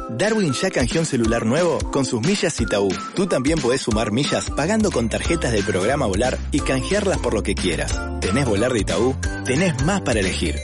Darwin ya canjeó un celular nuevo con sus millas Itaú. Tú también podés sumar millas pagando con tarjetas del programa Volar y canjearlas por lo que quieras. ¿Tenés Volar de Itaú? Tenés más para elegir.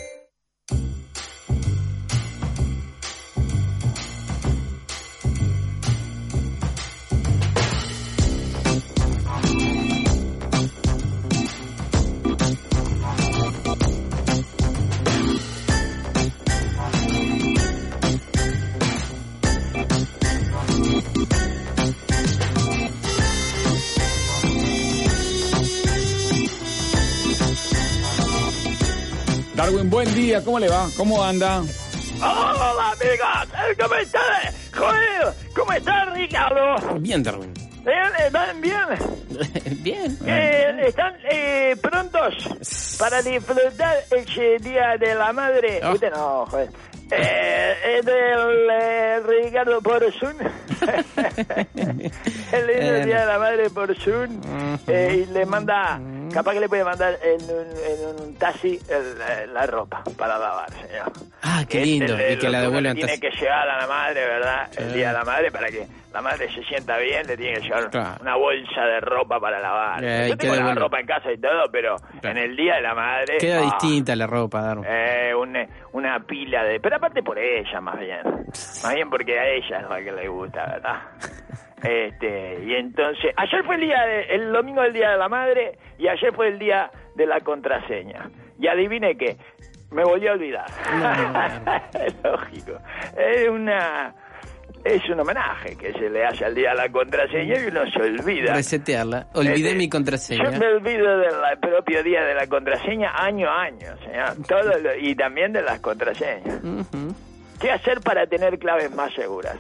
Darwin, buen día, ¿cómo le va? ¿Cómo anda? Hola, amigos, ¿cómo estás? Joder, ¿cómo estás, Ricardo? Bien, Darwin. ¿Están bien? Bien. ¿Están prontos para disfrutar el Día de la Madre? Oh. Usted no, joder. Es del Ricardo por Zoom. El lindo Día de la Madre por Zoom. Y le manda, capaz que le puede mandar en un taxi la ropa para lavar, señor. Ah, qué lindo. Y que la devuelvan. Tiene que llevar a la madre, ¿verdad? El Día de la Madre, para que la madre se sienta bien, le tiene que llevar una bolsa de ropa para lavar. Yo tengo la ropa en casa y todo, pero en el Día de la Madre... Queda distinta la ropa, Darwin. Una pila de... Pero aparte por ella, más bien. Más bien porque a ella es la que le gusta, ¿verdad? Y entonces... Ayer fue el domingo del Día de la Madre y ayer fue el día de la contraseña. Y adivine qué, me volví a olvidar. Es lógico. Es un homenaje que se le hace al día de la contraseña y uno se olvida. Resetearla. Olvidé mi contraseña. Yo me olvido del propio día de la contraseña año a año, señor. Y también de las contraseñas. Uh-huh. ¿Qué hacer para tener claves más seguras?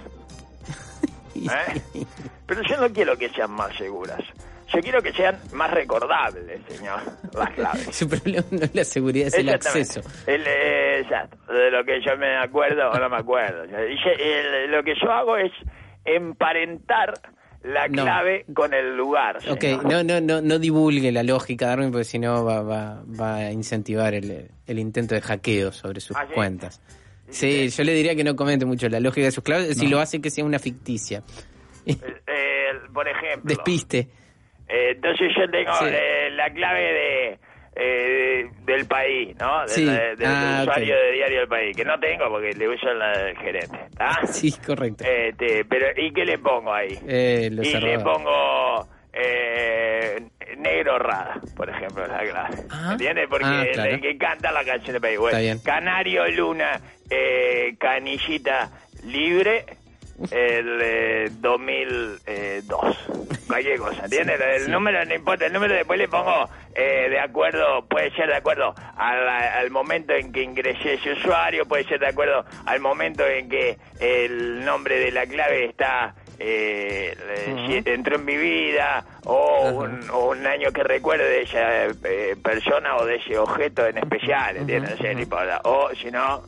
Pero yo no quiero que sean más seguras. Yo quiero que sean más recordables, señor, las claves. Su problema no es la seguridad, es el acceso. Exacto, de lo que yo me acuerdo o no me acuerdo. Lo que yo hago es emparentar la clave con el lugar, señor. Ok, no divulgue la lógica, Darwin, porque si no va a incentivar el intento de hackeo sobre sus cuentas. Sí, yo le diría que no comente mucho la lógica de sus claves, si lo hace que sea una ficticia. Por ejemplo... Despiste. Entonces yo tengo la clave del país, ¿no? Del usuario de Diario del País, que no tengo porque le uso la del gerente. ¿Ah? Sí, correcto. Pero ¿y qué le pongo ahí? Le pongo Negro Rada, por ejemplo, la clave. ¿Entiendes? Porque el que canta la canción del país. Bueno, Canario Luna, Canillita Libre... el 2002, cualquier cosa, ¿entiendes? El número no importa, el número después le pongo de acuerdo, puede ser de acuerdo al momento en que ingresé ese usuario, puede ser de acuerdo al momento en que el nombre de la clave está entró en mi vida, o un año que recuerde de esa persona o de ese objeto en especial, ¿entiendes? O si no,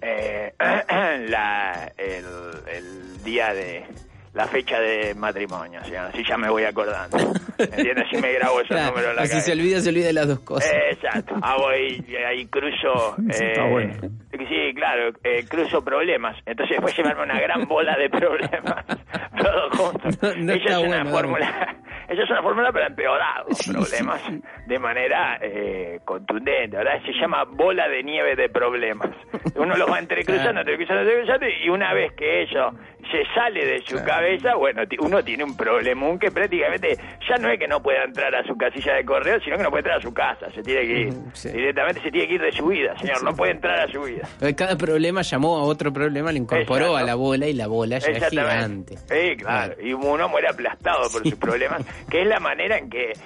el día de la fecha de matrimonio, o sea, así ya me voy acordando, ¿entiendes? Si me grabo esos números en la cabeza. Si se olvida de las dos cosas. Exacto, hago ahí cruzo, sí, claro, cruzo problemas, entonces después llevarme una gran bola de problemas, todos juntos. Esa es una fórmula para empeorar los problemas de manera contundente, ¿verdad? Se llama bola de nieve de problemas. Uno los va entrecruzando, y una vez que eso se sale de su cabeza, bueno, uno tiene un problemón que prácticamente ya no es que no pueda entrar a su casilla de correo, sino que no puede entrar a su casa, se tiene que ir, directamente se tiene que ir de su vida, señor, no puede entrar a su vida. Cada problema llamó a otro problema, le incorporó a la bola y la bola ya es gigante. Sí, claro, y uno muere aplastado por sus problemas, que es la manera en que,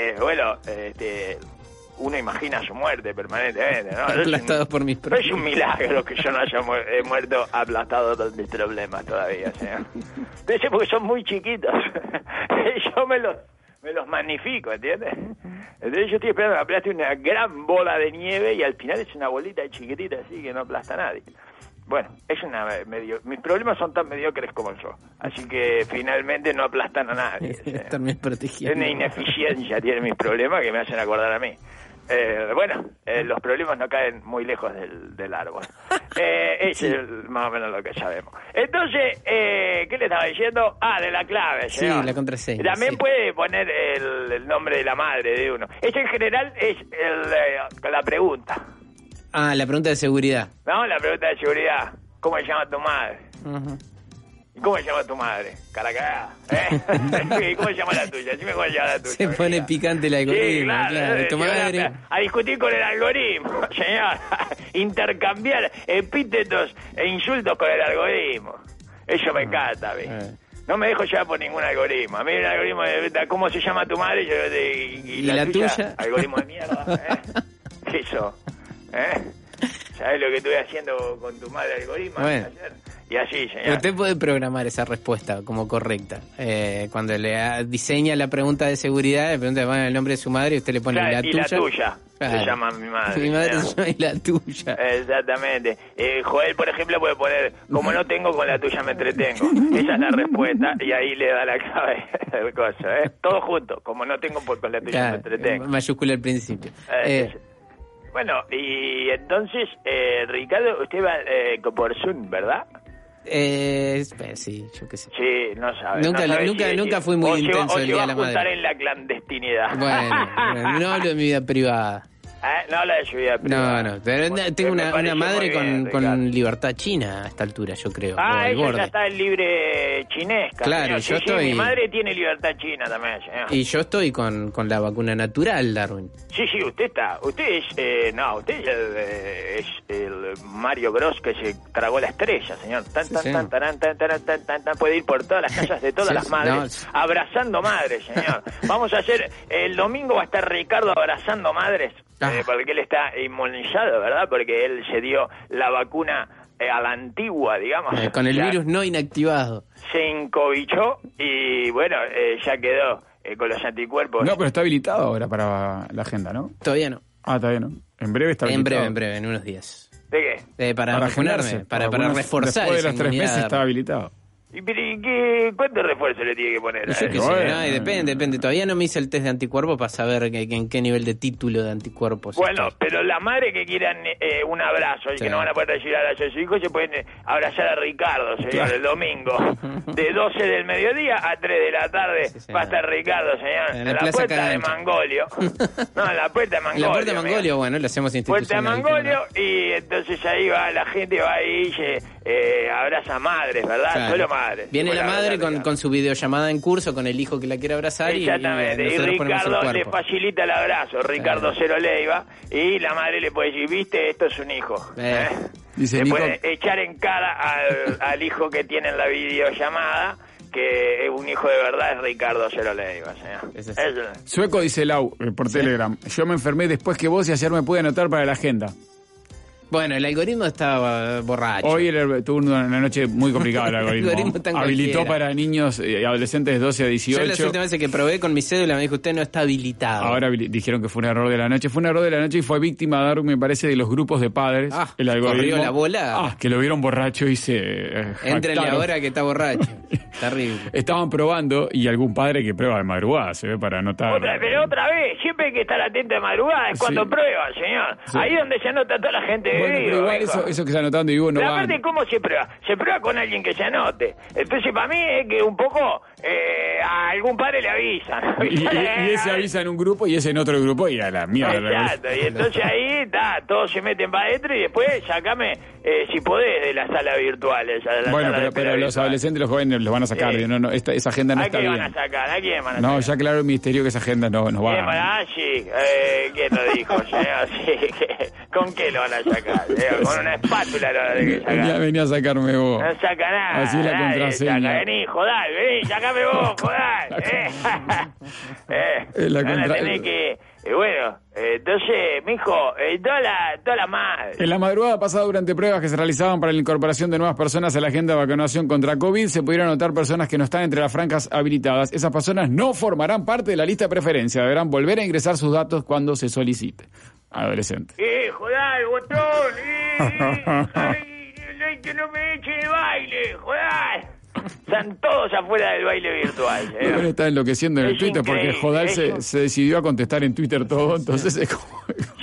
uno imagina su muerte permanentemente, ¿no? Aplastado por mis problemas. Es un milagro que yo no haya muerto aplastado por mis problemas todavía, señor. Dice porque son muy chiquitos. Yo me los magnifico, ¿entiendes? Entonces yo estoy esperando que aplaste una gran bola de nieve y al final es una bolita chiquitita así que no aplasta a nadie. Bueno, mis problemas son tan mediocres como yo, así que finalmente no aplastan a nadie. Están bien protegidos. Una ineficiencia tienen mis problemas que me hacen acordar a mí. Los problemas no caen muy lejos del árbol. Ese es más o menos lo que sabemos. Entonces, ¿qué le estaba diciendo? De la clave, señor. Sí, la contraseña. También puede poner el nombre de la madre de uno. Eso en general es la pregunta. La pregunta de seguridad. No, la pregunta de seguridad. ¿Cómo se llama tu madre? Uh-huh. ¿Y cómo se llama tu madre? Caracá. ¿Y cómo se llama la tuya? Dime cómo se llama la tuya. Se pone picante el algoritmo. Sí, claro. Tu madre. A discutir con el algoritmo, señor. Intercambiar epítetos e insultos con el algoritmo. Eso me encanta a mí. No me dejo llevar por ningún algoritmo. A mí el algoritmo de ¿cómo se llama tu madre? ¿Y la tuya? Algoritmo de mierda. Eso. ¿Sabes lo que estuve haciendo con tu madre algoritmo? Bueno. Y así, señor. Usted puede programar esa respuesta como correcta. Cuando le diseña la pregunta de seguridad, le pregunta el nombre de su madre y usted le pone la tuya. Y la tuya. Claro. Se llama mi madre. Mi madre y la tuya. Exactamente. Joel, por ejemplo, puede poner, como no tengo, con la tuya me entretengo. Esa es la respuesta y ahí le da la clave del coso. Todo junto. Como no tengo, pues con la tuya me entretengo. Mayúscula al principio. Bueno, y entonces, Ricardo, usted va por Zoom, ¿verdad? Sí, yo qué sé. Sí, no sabe. Nunca fui muy intenso el Día de la Madre. O se va a juntar en la clandestinidad. Bueno, no hablo de mi vida privada. No habla de su vida privada. No, pero tengo una madre con libertad china a esta altura, yo creo. Ella ya está en libre chinesca. Claro, yo estoy... mi madre tiene libertad china también, señor. Y yo estoy con la vacuna natural, Darwin. Sí, usted está. Usted es el Mario Bros que se tragó la estrella, señor. Puede ir por todas las casas de todas las madres, abrazando madres, señor. Vamos a hacer, el domingo va a estar Ricardo abrazando madres. Porque él está inmunizado, ¿verdad? Porque él se dio la vacuna a la antigua, digamos. Con el virus no inactivado. Se encobichó y, bueno, ya quedó con los anticuerpos. No, pero está habilitado ahora para la agenda, ¿no? Todavía no. Todavía no. En breve está habilitado. En breve, en unos días. ¿De qué? Para vacunarme, para reforzar. Después de los 3 meses está habilitado. ¿Y cuánto refuerzo le tiene que poner? Yo qué sé, depende. Todavía no me hice el test de anticuerpos para saber en qué nivel de título de anticuerpos. Bueno, pero la madre que quieran un abrazo y que no van a poder recibir abrazo de su hijo, se pueden abrazar a Ricardo, señor, el domingo. De 12 del mediodía a 3 de la tarde va a estar Ricardo, señor. En la puerta de Mangolio. No, en la puerta de Mangolio. En la puerta de Mangolio, bueno, le hacemos institucional. Puerta de Mangolio, y entonces ahí va la gente, va ahí y abraza a madres, ¿verdad? Claro. Solo madres. Viene la madre con su videollamada en curso con el hijo que la quiere abrazar. Exactamente. Y Ricardo le facilita el abrazo, Ricardo Cero Leiva, y la madre le puede decir, viste, esto es un hijo. Dice le puede echar en cara al hijo que tiene en la videollamada que un hijo de verdad es Ricardo Cero Leiva, señor. Sueco dice Lau por Telegram, yo me enfermé después que vos y ayer me pude anotar para la agenda. Bueno, el algoritmo estaba borracho. Hoy tuvo una noche muy complicada el algoritmo. Habilitó para niños y adolescentes de 12 a 18. Yo las últimas veces que probé con mi cédula me dijo, usted no está habilitado. Ahora dijeron que fue un error de la noche. Fue un error de la noche y fue víctima, Darwin, me parece, de los grupos de padres. El algoritmo. Corrió la bola. Que lo vieron borracho y se Éntrenle ahora que está borracho. Terrible. Estaban probando y algún padre que prueba de madrugada, se ve, para anotar. Pero otra vez, siempre hay que estar atento de madrugada, es cuando prueba, señor. Ahí donde se anota toda la gente de vivo. Igual eso que se anotando y no va. Aparte, ¿cómo se prueba? Se prueba con alguien que se anote. Entonces, para mí es que un poco a algún padre le avisan. Y ese avisa en un grupo y ese en otro grupo y a la mierda. Exacto, y entonces ahí todos se meten para adentro y después sacame, si podés, de las salas virtuales. Pero los adolescentes y los jóvenes los van a sacar. Esa agenda no está bien. ¿A quién van a sacar? ¿A quién van a sacar? No, ya claro el ministerio que esa agenda no va. Sí. ¿Quién lo dijo? ¿Con qué lo van a sacar? Con una espátula lo van a sacar. Venía a sacarme vos. No saca nada. Así es la contraseña. Vení, jodal, sacame vos, jodal. La tenés que... bueno, entonces, mijo, toda la madre. En la madrugada pasada, durante pruebas que se realizaban para la incorporación de nuevas personas a la agenda de vacunación contra COVID, se pudieron anotar personas que no están entre las franjas habilitadas. Esas personas no formarán parte de la lista de preferencia. Deberán volver a ingresar sus datos cuando se solicite. Adolescente. Jodal, botón. Que no me eche de baile, jodal. Están todos afuera del baile virtual. Bueno, está enloqueciendo en el Twitter porque Jodal se decidió a contestar en Twitter todo, entonces es como...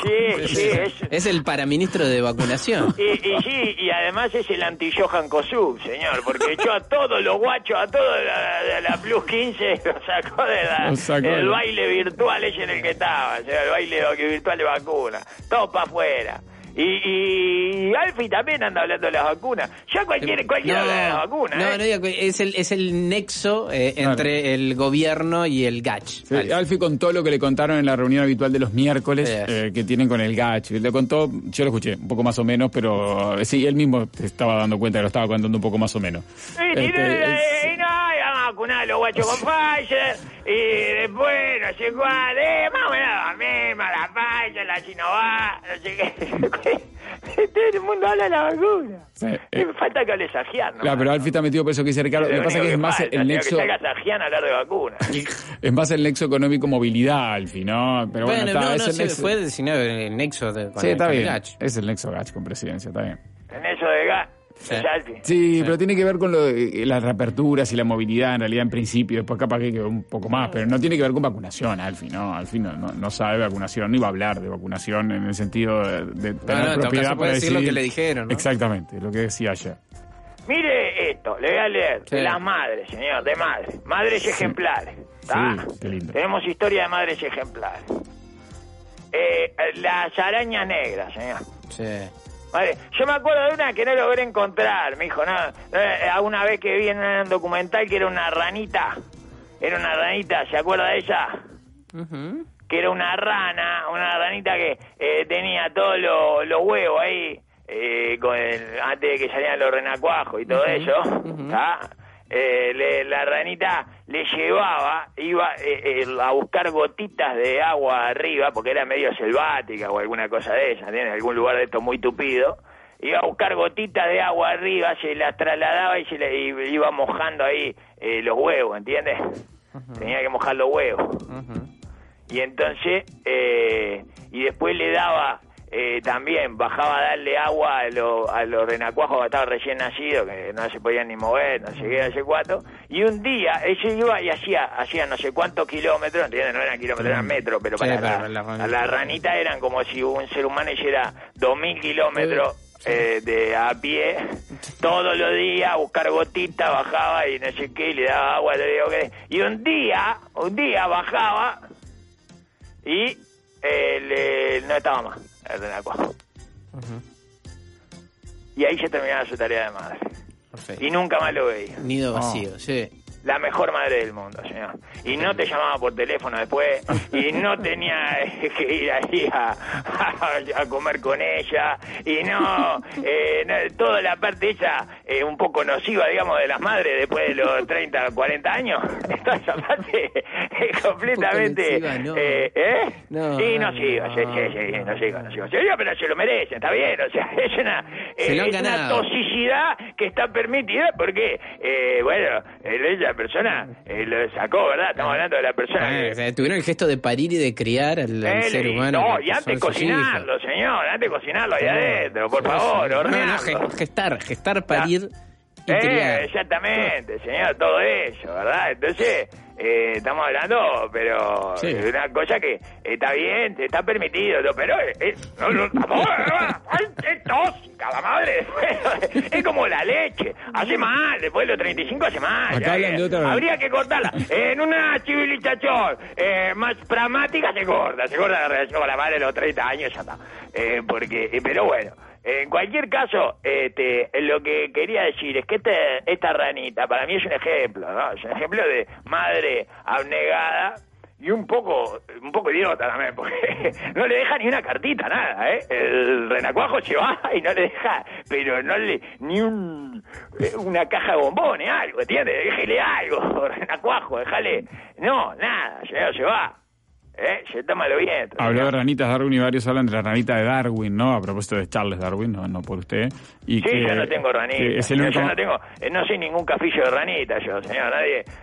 Sí, es el paraministro de vacunación. Y además es el anti-Johan Kosub, señor, porque echó a todos los guachos, a todos la Plus 15, lo sacó del baile virtual ese en el que estaba, o sea, el baile virtual de vacuna, todo para afuera. Y Alfie también anda hablando de las vacunas. Ya cualquiera habla de las vacunas. No, es el nexo entre el gobierno y el GACH. Sí, Alfie contó lo que le contaron en la reunión habitual de los miércoles que tienen con el GACH. Le contó, yo lo escuché, un poco más o menos, pero sí, él mismo te estaba dando cuenta que lo estaba contando un poco más o menos. Vamos a vacunar a los guachos con Pfizer, y después, no sé cuál, más o menos la misma, la Pfizer, la Sinovac, no sé qué. Todo el mundo habla de la vacuna. Sí, falta que hable Sajian, ¿no? Claro, pero Alfie está metido por eso que dice Ricardo. Lo que pasa es que es más el nexo... Que salga Sajian a hablar de vacuna. Es más el nexo económico movilidad, Alfie, ¿no? Pero fue el nexo con está bien. GACH. Es el nexo GACH con presidencia, está bien. El nexo de GACH. Sí, pero tiene que ver con las reaperturas y la movilidad, en realidad, en principio. Después capaz que un poco más, pero no tiene que ver con vacunación, Alfie, ¿no? Alfie no sabe de vacunación, no iba a hablar de vacunación en el sentido de tener propiedad para decir lo que le dijeron, ¿no? Exactamente, lo que decía ayer. Mire esto, le voy a leer de las madres, señor, de madres. Madres ejemplares, ¿está? Sí, qué lindo. Tenemos historia de madres ejemplares. Las arañas negras, señor. Sí. Vale, yo me acuerdo de una que no logré encontrar, me dijo, una vez que vi en un documental que era una ranita, ¿se acuerda de ella? Uh-huh. Que era una ranita que tenía todos los huevos ahí, antes de que salieran los renacuajos y todo eso, la ranita le iba a buscar gotitas de agua arriba, porque era medio selvática o alguna cosa de esa, ¿entiendes? Algún lugar de esto muy tupido. Iba a buscar gotitas de agua arriba, se las trasladaba y iba mojando ahí los huevos, ¿entiendes? Uh-huh. Tenía que mojar los huevos. Uh-huh. Y entonces, y después le daba... también bajaba a darle agua a los renacuajos que estaban recién nacidos, que no se podían ni mover, no sé qué, no sé cuánto. Y un día ella iba y hacía no sé cuántos kilómetros, ¿entiendes? No eran kilómetros, eran metros, pero para la ranita eran como si un ser humano hiciera 2000 kilómetros de a pie, todos los días a buscar gotitas, bajaba y no sé qué, y le daba agua, y un día bajaba y no estaba más el renacuajo. Uh-huh. Y ahí se terminaba su tarea de madre. Perfecto. Y nunca más lo veía. Nido vacío, sí. La mejor madre del mundo, señor. Y no te llamaba por teléfono después, y no tenía que ir ahí a comer con ella, y toda la parte esa un poco nociva, digamos, de las madres después de los 30, 40 años. Toda esa parte es completamente... ¿no? No, sí, nociva. Pero se lo merecen, está bien, o sea, es una toxicidad que está permitida porque, ella persona lo sacó, ¿verdad? Estamos hablando de la persona. Tuvieron el gesto de parir y de criar al ser humano. No, y antes cocinarlo, señor, antes cocinarlo ahí adentro, por favor, hornearlo. Gestar, parir y criar. Exactamente, señor, todo eso, ¿verdad? Entonces, estamos hablando, pero de una cosa que está bien, está permitido, pero es tóxica la madre. Es como la leche, hace mal, después de los 35 hace mal. Habría que cortarla. En una civilización más pragmática se corta la relación con la madre de los 30 años, ya está. Pero bueno. En cualquier caso, lo que quería decir es que esta ranita para mí es un ejemplo, ¿no? Es un ejemplo de madre abnegada y un poco idiota también, porque no le deja ni una cartita, nada, ¿eh? El renacuajo se va y no le deja, pero ni una caja de bombones, algo, ¿entiendes? Déjele algo, renacuajo, déjale. No, nada, se va. Se toma lo bien. Habló de ranitas Darwin y varios hablan de la ranita de Darwin, ¿no? A propósito de Charles Darwin, no por usted. Y yo no tengo ranita. No soy ningún cafillo de ranita, yo, señor.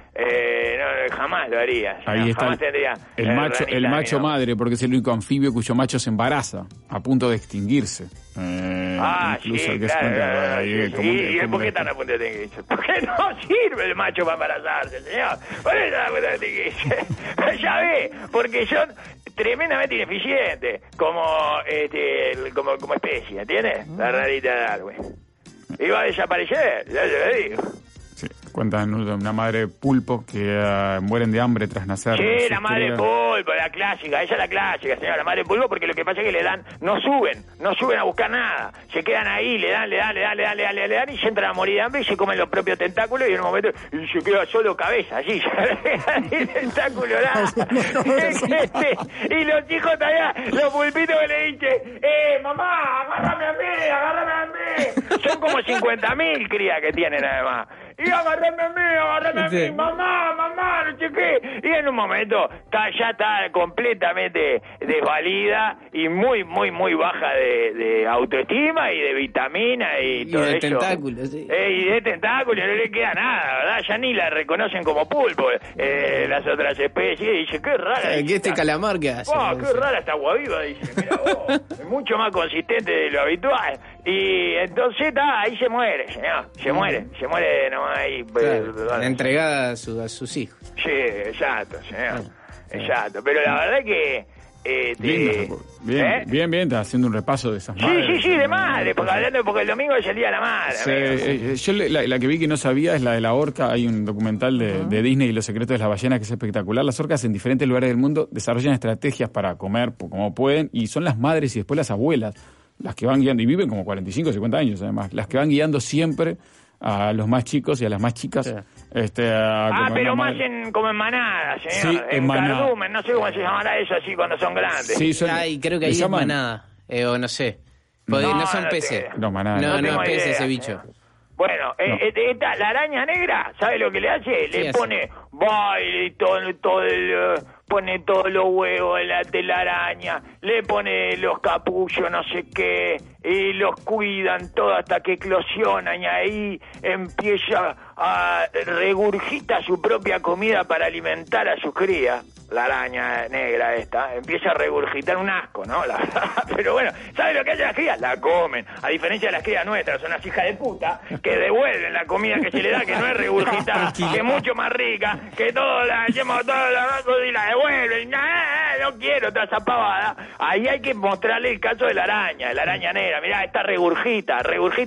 No, jamás lo haría. Ahí está jamás tendría el macho madre, porque es el único anfibio cuyo macho se embaraza, a punto de extinguirse. Sí, claro. ¿Y por qué están a punto de extinguirse? Porque no sirve el macho para embarazarse, señor. ¿Por qué están a punto de extinguirse? Ya ve, porque son tremendamente ineficientes como especie, ¿entiendes? La rarita de Darwin. Iba a desaparecer, ya se lo digo. Sí, cuentan una madre pulpo que mueren de hambre tras nacer. Sí, la madre pulpo, la clásica, esa es la clásica, señora, la madre pulpo, porque lo que pasa es que le dan, no suben a buscar nada, se quedan ahí, le dan y se entran a morir de hambre y se comen los propios tentáculos y en un momento se queda solo cabeza, allí, el tentáculo nada. Y los hijos todavía, los pulpitos que le dicen, mamá, agárrame a mí. Son como 50.000 crías que tienen además. Y agárrame a mí, mamá, no sé qué. Y en un momento ya está completamente desvalida y muy baja de autoestima y de vitamina y todo eso. Y de tentáculos, sí. Y de tentáculos, no le queda nada, ¿verdad? Ya ni la reconocen como pulpo las otras especies. Y dice, qué rara. ¿Qué este calamar que hace? Qué rara esta guaviva, dice. Mira vos, es mucho más consistente de lo habitual. Y entonces ahí se muere, señor. Se muere nomás ahí. Claro, entregada a sus hijos. Sí, exacto, señor. Exacto. Pero la verdad es que Bien, está haciendo un repaso de esas madres. Sí, de madre, porque el domingo es el día de la madre. Yo la que vi que no sabía es la de la orca. Hay un documental de Disney y los secretos de las ballenas que es espectacular. Las orcas en diferentes lugares del mundo desarrollan estrategias para comer como pueden y son las madres y después las abuelas las que van guiando, y viven como 45, 50 años además, las que van guiando siempre a los más chicos y a las más chicas. Sí. Pero más como en manada, señor. Sí, en manada. Cardumen, no sé cómo se llamará eso así cuando son grandes. Sí, creo que ahí es manada, o no sé. No son peces. No, manada. No es pez ese bicho. Bueno, la araña negra, ¿sabe lo que le hace? Le pone baile y pone todos los huevos de la telaraña, le pone los capullos, no sé qué, y los cuidan todo hasta que eclosionan y ahí empieza a regurgita su propia comida para alimentar a sus crías. La araña negra esta empieza a regurgitar un asco, ¿no? La verdad. Pero bueno, ¿sabe lo que hacen las crías? La comen. A diferencia de las crías nuestras, son las hijas de puta que devuelven la comida que se le da, que no es regurgitada, que es mucho más rica, que todos la hacemos todos y la devuelven. No quiero toda esa pavada. Ahí hay que mostrarle el caso de la araña negra. Mirá, esta regurgita.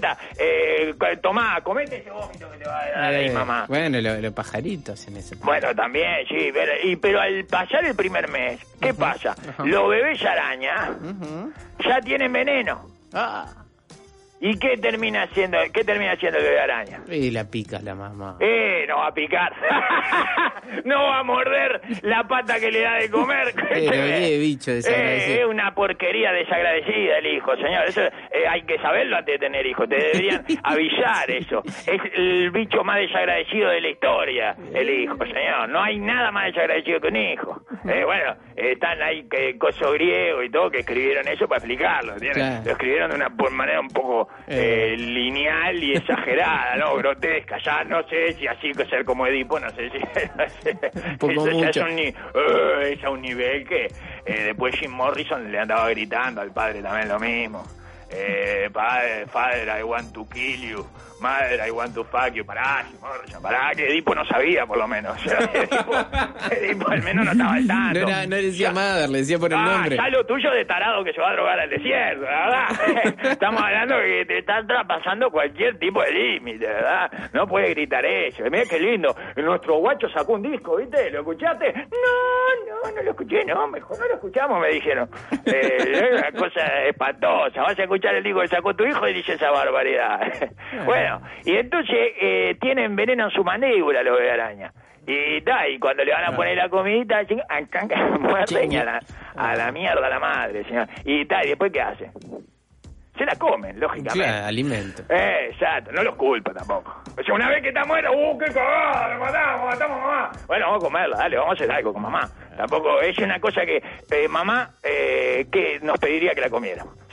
Tomá, comete ese vómito que te va a dar ahí, mamá. Bueno, los pajaritos en ese. Bueno, también, sí, pero al pasar el primer mes, ¿qué pasa? Los bebés araña ya tienen veneno. ¿Y qué termina haciendo el bebé araña? Y la pica la mamá. No va a picar. No va a morder la pata que le da de comer. Bicho desagradecido. Es una porquería desagradecida el hijo, señor. Eso hay que saberlo antes de tener hijos. Te deberían avisar eso. Es el bicho más desagradecido de la historia, el hijo, señor. No hay nada más desagradecido que un hijo. Bueno, están ahí coso griego y todo que escribieron eso para explicarlo, ¿entiendes? Claro. Lo escribieron de una manera un poco lineal y exagerada, ¿no? Grotesca. Ya no sé si así que ser como Edipo, no sé si eso ya es a un nivel que después Jim Morrison le andaba gritando al padre también lo mismo. Father, I want to kill you. Mother, I want to fuck you. Pará, que Edipo no sabía, por lo menos. Edipo al menos no estaba al tanto. No le decía Mother, le decía por el nombre. Ya lo tuyo de tarado que se va a drogar al desierto, ¿verdad? Estamos hablando de que te estás traspasando cualquier tipo de límite, ¿verdad? No puedes gritar eso. Mirá qué lindo. Nuestro guacho sacó un disco, ¿viste? ¿Lo escuchaste? No lo escuché, mejor no lo escuchamos, me dijeron. Es una cosa espantosa. Vas a escuchar el disco que sacó tu hijo y dice esa barbaridad. Bueno, y entonces tienen veneno en su mandíbula los bebés araña. Y cuando le van a poner la comidita, muerden a la mierda a la madre, señor. Y después ¿qué hace? Se la comen, lógicamente. Claro, alimento. Exacto, no los culpa tampoco. O sea, una vez que está muerta, qué cagada, lo matamos a mamá. Bueno, vamos a comerla, dale, vamos a hacer algo con mamá. Tampoco es una cosa que mamá que nos pediría que la comiéramos.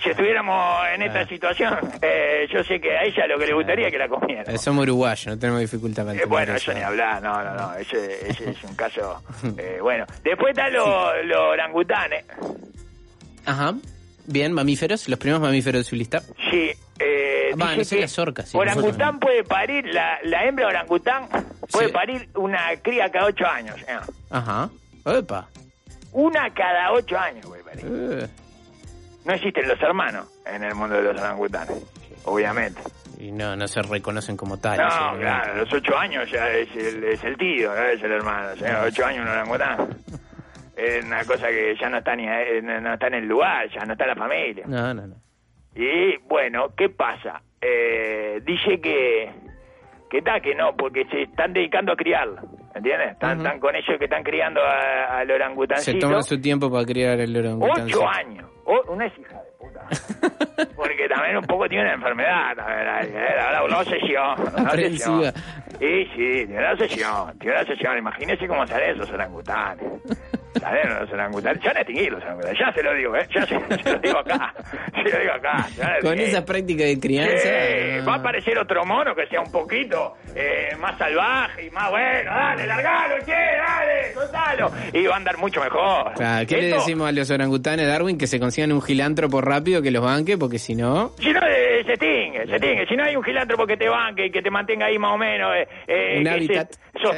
si estuviéramos en esta situación, yo sé que a ella lo que le gustaría es que la comiera. Somos uruguayos, no tenemos dificultad para entender bueno, eso ni hablar, no, ese es un caso... bueno, después están los orangutanes. Ajá. Bien, mamíferos, los primeros mamíferos de su lista. Sí, no sé, las orcas. Sí, orangután puede parir, la hembra orangután puede parir una cría cada 8 años. Ajá. Opa. Una cada 8 años puede parir. No existen los hermanos en el mundo de los orangutanes, obviamente. Y no se reconocen como tales. No, claro, a los 8 años ya es el tío, no es el hermano. O sea, 8 años un orangután. Es una cosa que ya no está no está en el lugar, ya no está la familia. No. Y bueno, ¿qué pasa? Dice que no, porque se están dedicando a criarlo, ¿entiendes? Están con ellos que están criando al orangutancito. Se toman su tiempo para criar el orangutancito. 8 años. Una es hija de puta. Porque también un poco tiene una enfermedad, una obsesión. Sí, tiene una obsesión. Imagínese cómo salen esos orangutanes. ¿Saben los orangutanes? Ya no extinguí los orangutanes, ya se lo digo, ya se lo digo acá. Con esa práctica de crianza... va a aparecer otro mono que sea un poquito más salvaje y más bueno. Dale, largalo, dale, soltalo. Y va a andar mucho mejor. Claro, ¿qué le decimos a los orangutanes, Darwin? Que se consigan un gilántropo rápido que los banque, porque si no... Si no, se extingue. Si no hay un gilántropo que te banque y que te mantenga ahí más o menos... un hábitat.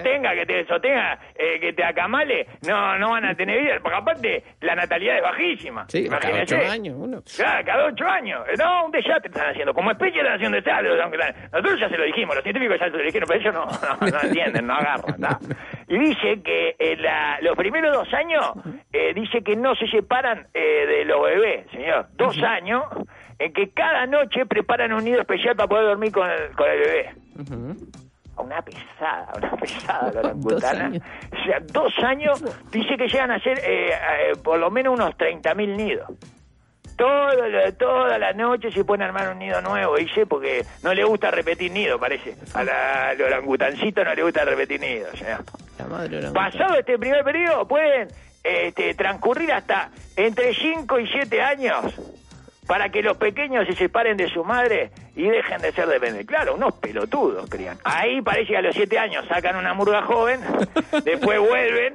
Que te acamale, no van a tener vida, porque aparte la natalidad es bajísima. Sí, cada 8 años uno. Claro, cada 8 años. No, un desastre están haciendo. Como especie están haciendo desastre. Nosotros ya se lo dijimos, los científicos ya se lo dijeron, pero ellos no entienden, no agarran. ¿No? Y dice que los primeros 2 años, dice que no se separan de los bebés, señor. 2 años en que cada noche preparan un nido especial para poder dormir con el bebé. Una pesada la orangutana. O sea, 2 años, dice que llegan a ser por lo menos unos 30.000 nidos. Toda la noche se pueden armar un nido nuevo, dice, porque no le gusta repetir nido, parece. Al orangutancito no le gusta repetir nido. O sea. Pasado este primer periodo, pueden transcurrir hasta entre 5 y 7 años para que los pequeños se separen de su madre y dejen de ser dependientes. Claro, unos pelotudos crían. Ahí parece que a los 7 años sacan una murga joven, después vuelven,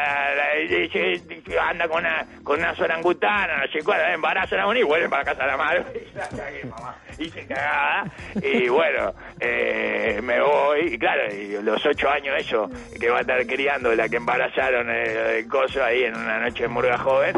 anda con una orangutana, no sé cuál, embarazan a uno y vuelven para casa de la madre. Y se cagada. Y bueno, me voy. Y claro, y los 8 años eso, que va a estar criando la que embarazaron el coso ahí en una noche de murga joven.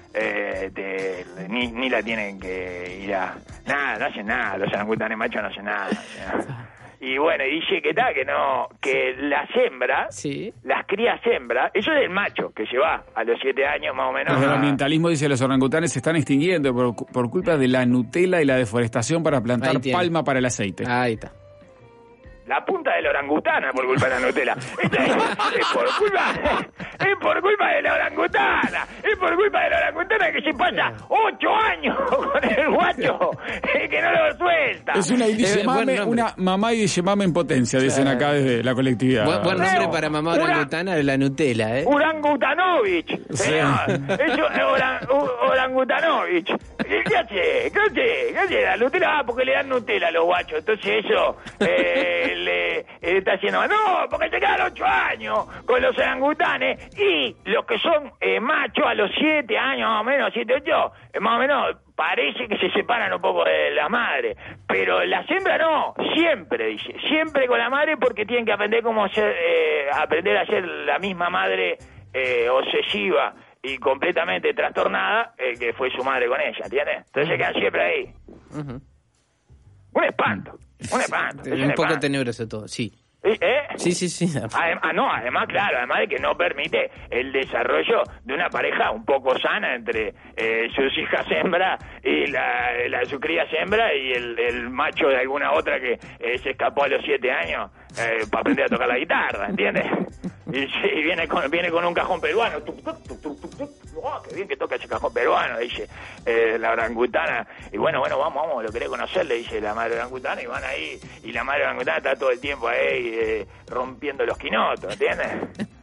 Ni la tienen que ir a... Nada, no hacen nada, los orangutanes machos no hacen nada. Y bueno, dice que las hembras, sí, las crías hembras, eso es el macho, que se va a los 7 años más o menos. El ambientalismo dice que los orangutanes se están extinguiendo por culpa de la Nutella y la deforestación para plantar palma para el aceite. Ahí está. La punta de la orangutana por culpa de la Nutella. Es por culpa de la orangutana. Es por culpa de la orangutana que se pasa 8 años con el guacho que no lo suelta. Es una mamá y mame en potencia, dicen acá desde la colectividad. Buen nombre para mamá orangutana de la Nutella, Orangutanovich. Sí. Eso es Orangutanovich. ¿Qué hace? La Nutella, porque le dan Nutella a los guachos. Entonces eso... le está haciendo, no, porque se quedan 8 años con los orangutanes y los que son machos a los 7 años más o menos, 7, 8, más o menos parece que se separan un poco de la madre, pero las hembras no, siempre con la madre porque tienen que aprender aprender a ser la misma madre obsesiva y completamente trastornada que fue su madre con ella, ¿entiendes? Entonces se quedan siempre ahí. Un espanto. Un poco tenebroso todo, sí. Sí. Además, de que no permite el desarrollo de una pareja un poco sana entre sus hijas hembras y sus crías hembras y el macho de alguna otra que se escapó a los 7 años para aprender a tocar la guitarra, ¿entiendes? Y viene con un cajón peruano. Qué bien que toca ese cajón peruano, dice la orangutana. Y bueno, vamos, lo querés conocer, le dice la madre orangutana, y van ahí, y la madre orangutana está todo el tiempo ahí rompiendo los quinotos, ¿entiendes?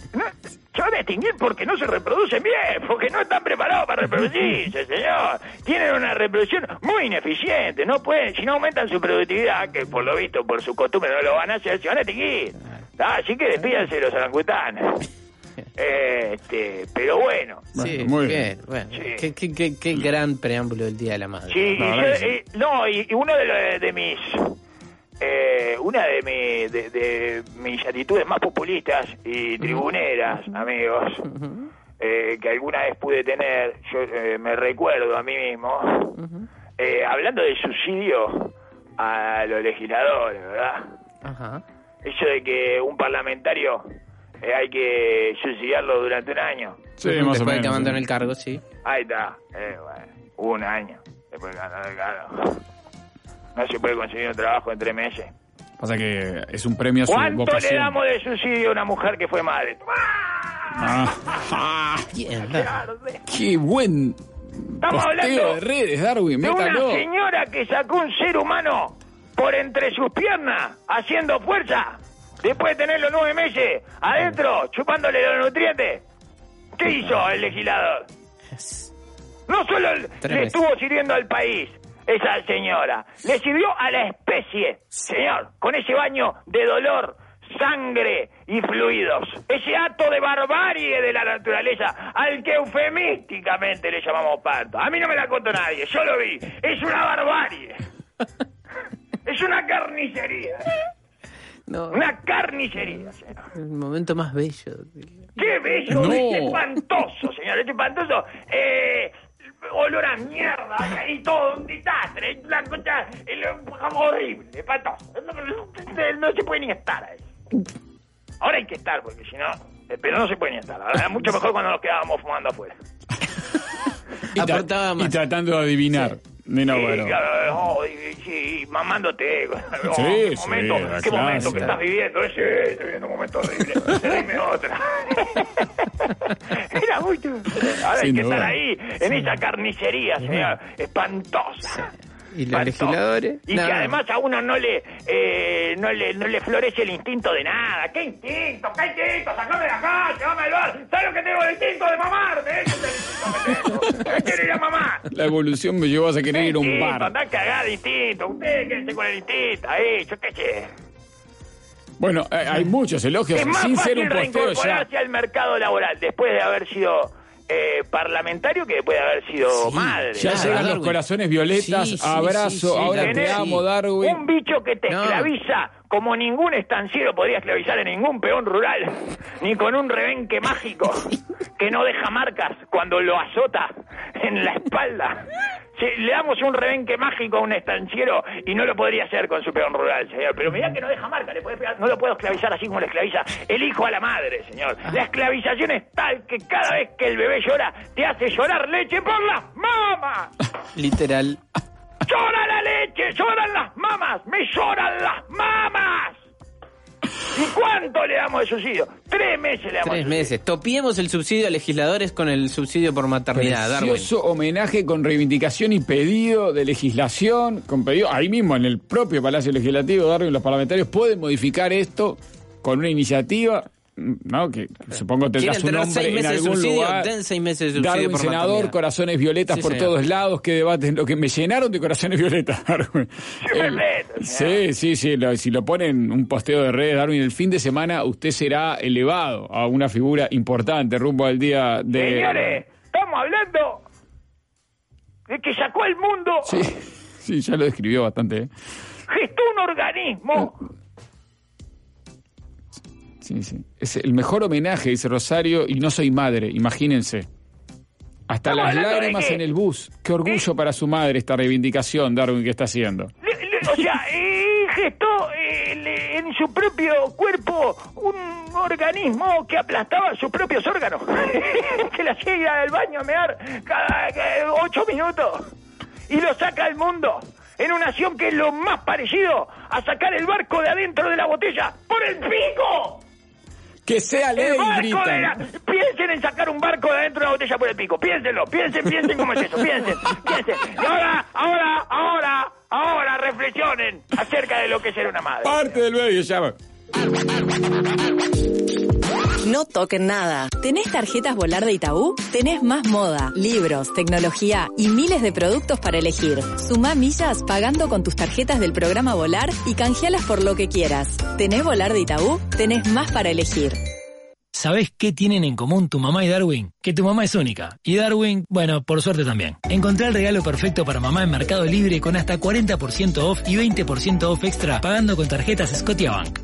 Se van a extinguir porque no se reproducen bien, porque no están preparados para reproducirse, señor. Tienen una reproducción muy ineficiente, no pueden, si no aumentan su productividad, que por lo visto, por su costumbre no lo van a hacer, se van a extinguir. Así que despídanse los orangutanes. Pero bueno. Sí, muy bien. Bueno, sí. Qué gran preámbulo del Día de la Madre. Sí, y uno de mis... una de mis actitudes más populistas y tribuneras, amigos, que alguna vez pude tener, yo me recuerdo a mí mismo, hablando de subsidio a los legisladores, ¿verdad? Ajá. Eso de que un parlamentario hay que subsidiarlo durante un año. Sí, después de que abandone el cargo, sí. Ahí está, bueno, un año después de que abandone el cargo. No se puede conseguir un trabajo en 3 meses. Pasa que es un premio a su vocación. ¿Cuánto le damos de subsidio a una mujer que fue madre? ¡Qué buen Estamos posteo de redes, Darwin! De métalo. una señora que sacó un ser humano por entre sus piernas, haciendo fuerza, después de tenerlo 9 meses adentro, chupándole los nutrientes. ¿Qué hizo el legislador? No solo le estuvo sirviendo al país, esa señora, le sirvió a la especie, señor, con ese baño de dolor, sangre y fluidos, ese acto de barbarie de la naturaleza al que eufemísticamente le llamamos parto. A mí no me la contó nadie, yo lo vi, es una barbarie, es una carnicería. No. Una carnicería, señor. El momento más bello. ¡Qué bello! No. Es espantoso, señor, es espantoso. Olor a mierda, y todo un desastre, la cosa horrible, espantoso. No se puede ni estar ahí. Ahora hay que estar, porque si no, pero no se puede ni estar. Ahora, mucho mejor cuando nos quedábamos fumando afuera. y tratando de adivinar. Sí. Sí, mamándote. Sí, ¿Qué momento que estás viviendo? Sí, estoy viviendo un momento horrible. Dime otra. Era mucho. Ahora hay que estar ahí, en esa carnicería, señor, espantosa. ¿Y los legisladores? Y que además a uno no le florece el instinto de nada. ¿Qué instinto? ¡Sacame de acá! ¡Llévame al bar! ¿Sabes lo que tengo? El instinto de mamar. ¿Qué quiero ir a mamar? La evolución me llevó a querer ir a un bar. Andá a cagar de instinto. Ustedes quédense con el instinto. Ahí, yo qué sé. Bueno, hay muchos elogios. Es más sin fácil ser un posteo reincorporarse ya al mercado laboral después de haber sido... parlamentario que después de haber sido madre. Ya llegan los corazones violetas, abrazo, ahora te amo, Darwin. Un bicho que te esclaviza como ningún estanciero podría esclavizar en ningún peón rural, ni con un rebenque mágico que no deja marcas cuando lo azota en la espalda. Si le damos un rebenque mágico a un estanciero y no lo podría hacer con su peón rural, señor. Pero mirá que no deja marca, le puede pegar, no lo puedo esclavizar así como le esclaviza el hijo a la madre, señor. La esclavización es tal que cada vez que el bebé llora, te hace llorar leche por las mamas. Literal. ¡Llora la leche! ¡Lloran las mamas! ¡Me lloran las mamas! ¿Y cuánto le damos de subsidio? 3 meses le damos. 3 meses. Topiemos el subsidio a legisladores con el subsidio por maternidad. Precioso homenaje con reivindicación y pedido de legislación, con pedido ahí mismo en el propio Palacio Legislativo. Darwin, los parlamentarios pueden modificar esto con una iniciativa, ¿no? Que supongo tendrá su nombre en algún lugar. Den 6 meses de subsidio Darwin, por senador, maternidad. Corazones violetas por todos lados, que debaten, lo que me llenaron de corazones violetas, Darwin. Sí, si lo ponen un posteo de redes, Darwin, el fin de semana usted será elevado a una figura importante rumbo al día de... Señores, estamos hablando de que sacó al mundo... Sí, ya lo describió bastante. Gestó un organismo... Sí. Es el mejor homenaje, dice Rosario, y no soy madre, imagínense. Hasta las lágrimas en el bus. Qué orgullo para su madre esta reivindicación, Darwin, que está haciendo. Gestó en su propio cuerpo un organismo que aplastaba sus propios órganos. Que la hacía ir al baño a mear cada 8 minutos. Y lo saca al mundo. En una acción que es lo más parecido a sacar el barco de adentro de la botella por el pico. Que sea ley, gritan. Piensen en sacar un barco de adentro de una botella por el pico. Piénsenlo, piensen cómo es eso. Piensen. Y ahora reflexionen acerca de lo que es ser una madre. Parte del medio, llama. No toquen nada. ¿Tenés tarjetas Volar de Itaú? Tenés más moda, libros, tecnología y miles de productos para elegir. Sumá millas pagando con tus tarjetas del programa Volar y canjealas por lo que quieras. ¿Tenés Volar de Itaú? Tenés más para elegir. ¿Sabés qué tienen en común tu mamá y Darwin? Que tu mamá es única. Y Darwin, bueno, por suerte también. Encontrá el regalo perfecto para mamá en Mercado Libre con hasta 40% off y 20% off extra pagando con tarjetas Scotiabank.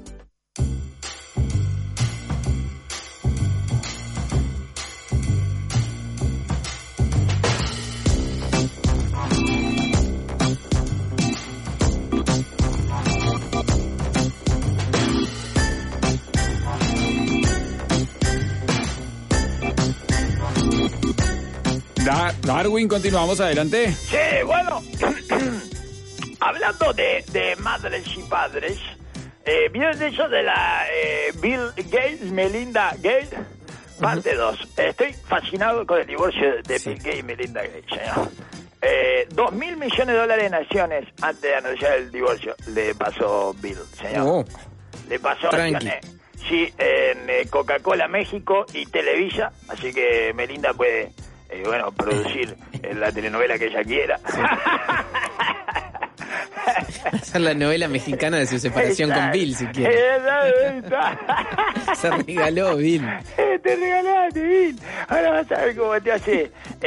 Darwin, continuamos, adelante. Sí, bueno, hablando de madres y padres, ¿vieron eso de la Bill Gates, Melinda Gates? Parte 2. Estoy fascinado con el divorcio de Bill Gates y Melinda Gates, señor. 2.000 millones de dólares en acciones antes de anunciar el divorcio le pasó Bill, señor. Le pasó acciones. Sí, en Coca-Cola México y Televisa, así que Melinda puede... producir la telenovela que ella quiera. Hacer la novela mexicana de su separación con Bill, si quiere. Se regaló Bill. Te regalaste, Bill. Ahora vas a ver cómo te hace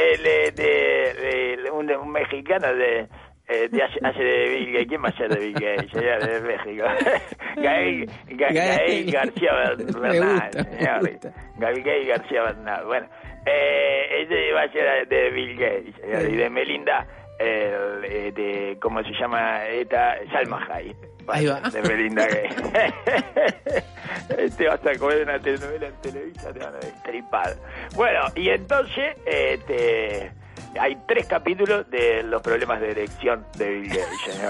un mexicano hace de Bill Gates. ¿Quién va a ser de Bill Gates? Señor, de México. Gael García Bernal. Gael García Bernal. Bueno. Ese va a ser de Bill Gates y de Melinda, ¿cómo se llama esta? Salma Hayek. Ahí va. De Melinda Gates. Te vas a comer una telenovela en Televisa, te van a destripar. Bueno, y entonces hay 3 capítulos de los problemas de erección de Bill Gates, señor.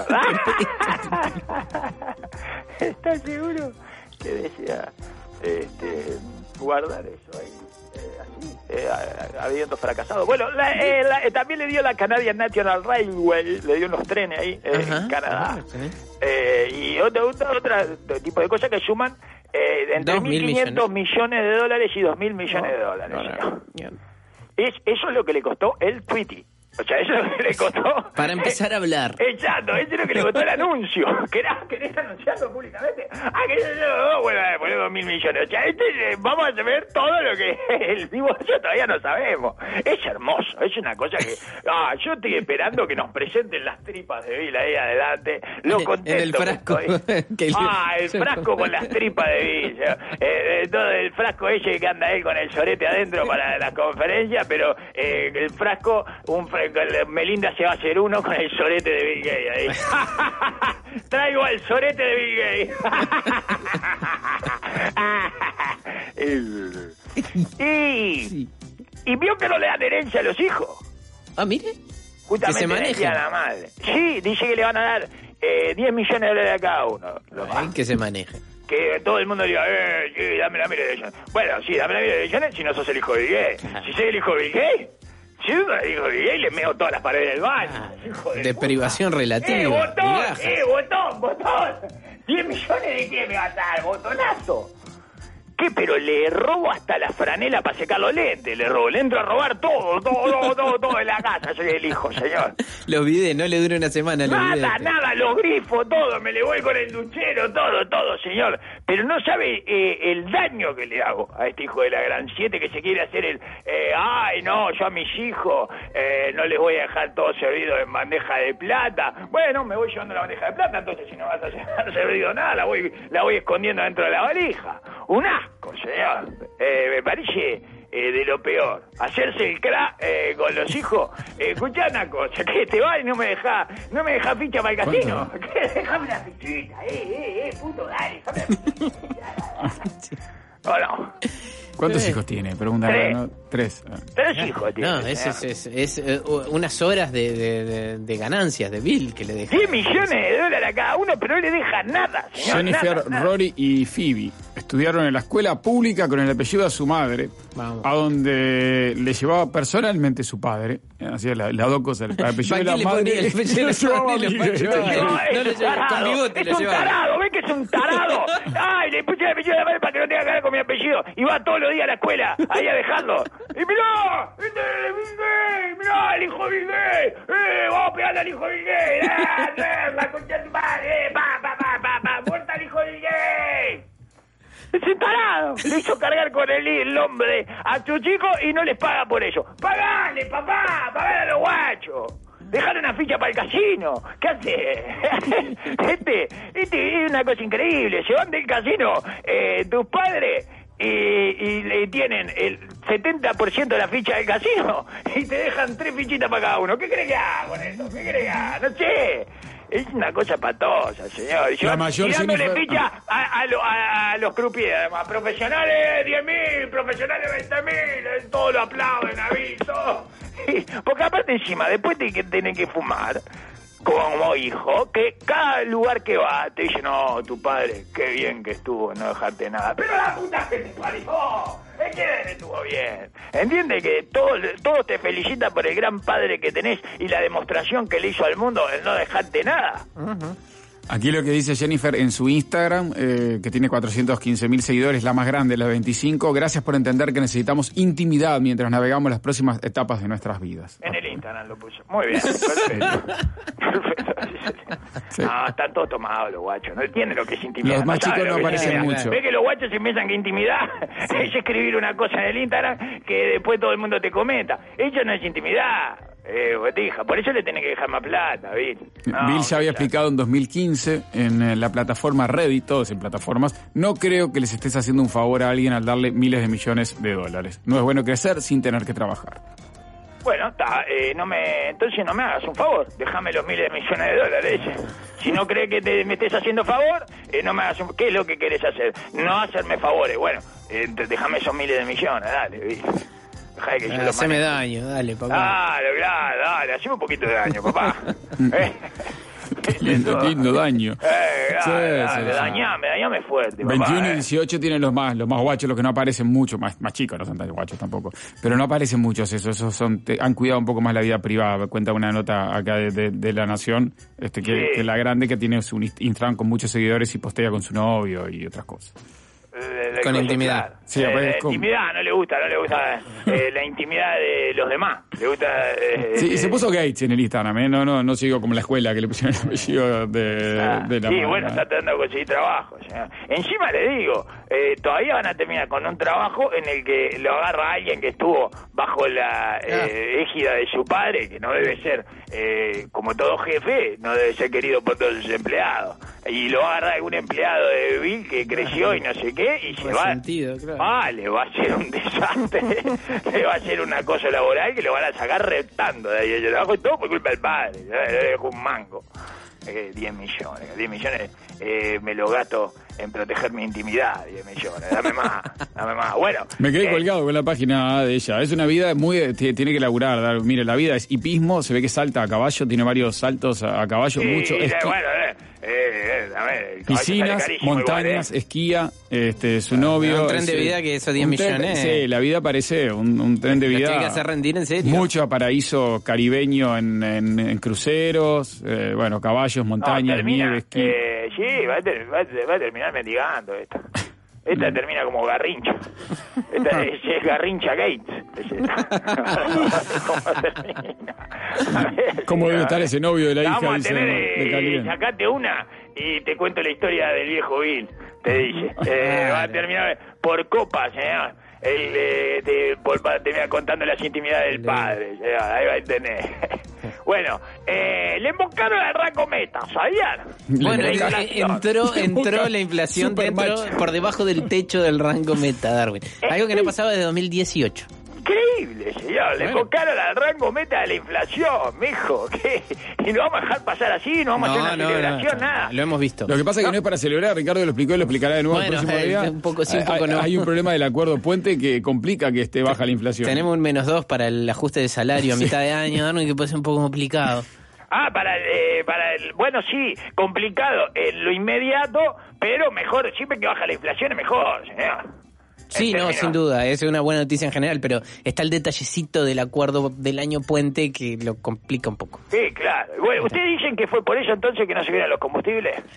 ¿Estás seguro que decía guardar eso ahí? Habiendo fracasado. Bueno, también le dio la Canadian National Railway, le dio unos trenes ahí en Canadá. Y otro tipo de cosas que suman entre 1.500 millones de dólares y 2.000 millones de dólares. Eso es lo que le costó el Tweety. O sea, eso es lo que le costó... Para empezar a hablar. Exacto, eso es lo que le costó el anuncio. ¿Querés anunciarlo públicamente? Bueno, poner 2.000 millones. O sea, vamos a ver todo lo que el divorcio todavía no sabemos. Es hermoso, es una cosa que... yo estoy esperando que nos presenten las tripas de Bill ahí adelante. Lo contento en el frasco. El frasco con las tripas de Bill. Todo el frasco ese que anda él con el sorete adentro para la conferencia, pero el frasco... Melinda se va a hacer uno con el sorete de Bill Gates ahí. Traigo el sorete de Bill Gates. Y vio que no le dan herencia a los hijos. Mire. Justamente que se maneja la madre. Sí, dice que le van a dar 10 millones de dólares a cada uno. Que se maneje. Que todo el mundo diga, sí, dame la herencia. Bueno, sí, dame la herencia si no sos el hijo de Bill Gates. Si soy el hijo de Bill Gates, si yo soy el hijo de Bill Gates, le meo todas las paredes del baño. De privación relativa. Botón. 10 millones de qué me va a dar, botonazo. ¿Qué? Pero le robo hasta la franela para secar los lentes, le entro a robar todo de la casa, soy el hijo, señor. Los videos, no le dura una semana. Nada, los grifos, todo, me le voy con el duchero, todo, señor. Pero no sabe el daño que le hago a este hijo de la gran 7 que se quiere hacer yo a mis hijos no les voy a dejar todo servido en bandeja de plata. Bueno, me voy llevando la bandeja de plata, entonces si no vas a llevar servido nada, la voy escondiendo dentro de la valija. Un asco, señor. Me parece de lo peor. Hacerse el crack con los hijos. Escuchá una cosa, que te va y no me deja ficha para el casino. Déjame la fichita, puto, dale, déjame la fichita. ¿O no? ¿Cuántos hijos tiene? Pregunta. 3. 3 hijos tiene. No, es unas horas de ganancias de Bill que le deja. 10 millones de dólares a cada uno, pero no le deja nada, señor. Jennifer, nada. Rory y Phoebe estudiaron en la escuela pública con el apellido de su madre, a donde le llevaba personalmente su padre. Hacía las dos cosas, el apellido de la madre. No le llevaba con bigote, lo llevaba. ¿sabés que es un tarado? Ay, le puse el apellido de la madre para que no tenga que ver con mi apellido. Y va todos los días a la escuela, ahí a dejarlo. Y mirá, mirá, el hijo de Bill Gates. Vamos a pegarle al hijo de Bill Gates. La concha de tu madre. Muerta al hijo de Bill Gates. Ese tarado le hizo cargar con el hombre a tu chico y no les paga por ello. ¡Pagale, papá! ¡Pagale a los guachos! Dejar una ficha para el casino. ¿Qué hace? Este es una cosa increíble. Se van del casino tus padres y le tienen el 70% de la ficha del casino y te dejan 3 fichitas para cada uno. ¿Qué crees que haga con eso? ¿Qué crees que haga? No sé. Es una cosa patosa, señor. Yo tirándole ficha a los croupiers, además. Profesionales 10.000, profesionales 20.000, todos lo aplauden, aviso. Porque aparte encima, después de que tienen que fumar, como hijo, que cada lugar que va te dice, no, tu padre, qué bien que estuvo, no dejarte nada. Pero la puta que te parió, es que estuvo bien. Entiende que todos te felicitan por el gran padre que tenés y la demostración que le hizo al mundo el no dejarte nada. Uh-huh. Aquí lo que dice Jennifer en su Instagram, que tiene 415.000 seguidores, la más grande, la 25. Gracias por entender que necesitamos intimidad mientras navegamos las próximas etapas de nuestras vidas. En el Instagram lo puso. Muy bien, perfecto. Perfecto. Sí. No, están todos tomados los guachos. No entienden lo que es intimidad. Los más chicos no aparecen mucho. Ve que los guachos se piensan que intimidad es escribir una cosa en el Instagram que después todo el mundo te comenta. Eso no es intimidad. Botija, por eso le tenés que dejar más plata, Bill. No, Bill ya había explicado en 2015 en la plataforma Reddit, todos en plataformas, no creo que les estés haciendo un favor a alguien al darle miles de millones de dólares. No es bueno crecer sin tener que trabajar. Bueno, entonces no me hagas un favor, déjame los miles de millones de dólares. Si no crees que me estés haciendo favor, no me hagas ¿qué es lo que querés hacer? No hacerme favores, bueno, déjame esos miles de millones, dale, Bill. Haceme daño, dale, papá. Dale, haceme un poquito de daño, papá. Lindo daño. Dañame fuerte, papá. 21 y 18 tienen los más guachos, los que no aparecen mucho, más chicos, no son tan guachos tampoco. Pero no aparecen muchos esos han cuidado un poco más la vida privada. Cuenta una nota acá de La Nación, que la grande que tiene su Instagram con muchos seguidores y postea con su novio y otras cosas. Con intimidad. Claro. Sí, intimidad, no le gusta la intimidad de los demás. Le gusta. Sí, se puso Gates en el Instagram, no sigo como la escuela que le pusieron el apellido de la sí, bueno, está tratando de conseguir trabajo. O sea, encima le digo, todavía van a terminar con un trabajo en el que lo agarra alguien que estuvo bajo la égida de su padre, que no debe ser, como todo jefe, no debe ser querido por todos sus empleados. Y lo agarra algún empleado de Bill que creció y no sé qué, y se va. Claro. Le va a ser un desastre. Le va a ser una cosa laboral que lo van a sacar reptando de ahí el trabajo y todo por culpa del padre. Le dejo un mango. 10 millones me lo gasto en proteger mi intimidad. 10 millones, dame más. Bueno, me quedé colgado con la página de ella. Es una vida tiene que laburar. Mire, la vida es hipismo, se ve que salta a caballo, tiene varios saltos a caballo, mucho. Piscinas, montañas, esquía, su novio. Un tren de vida que esos 10 millones. Sí, la vida parece un tren de vida. Tiene que hacer rendir en serio. Mucho paraíso caribeño en cruceros, caballos, montañas, nieve, esquí. Sí, va a terminar mendigando esta. Esta termina como Garrincha. Esta es Garrincha Gates. ¿Cómo termina? ¿Cómo debe estar ese novio de la hija? Vamos a tener, sacate una y te cuento la historia del viejo Bill. Te dice. Va a terminar por copas, señor. Para terminar contando las intimidades del padre. Ahí va a entender. Bueno, le embocaron al Racometa, ¿sabían? Bueno, entró la inflación por debajo del techo del Racometa, Darwin. Algo que no pasaba desde 2018. Increíble, señor. Le embocaron al rango meta de la inflación, mijo. ¿Qué? ¿Y lo vamos a dejar pasar así? ¿No vamos a hacer una celebración? Nada. Lo hemos visto. Lo que pasa es que no es para celebrar. Ricardo lo explicó y lo explicará de nuevo el próximo día. Un poco sí, un poco no. Hay un problema del acuerdo puente que complica que esté baja la inflación. Tenemos un -2 para el ajuste de salario a mitad de año, Darwin, que puede ser un poco complicado. Bueno, sí, complicado en lo inmediato, pero mejor, siempre que baja la inflación es mejor, señor. Sí, no, sin duda, es una buena noticia en general, pero está el detallecito del acuerdo del año puente que lo complica un poco. Sí, claro. Bueno, ¿ustedes dicen que fue por eso entonces que no se vieron los combustibles?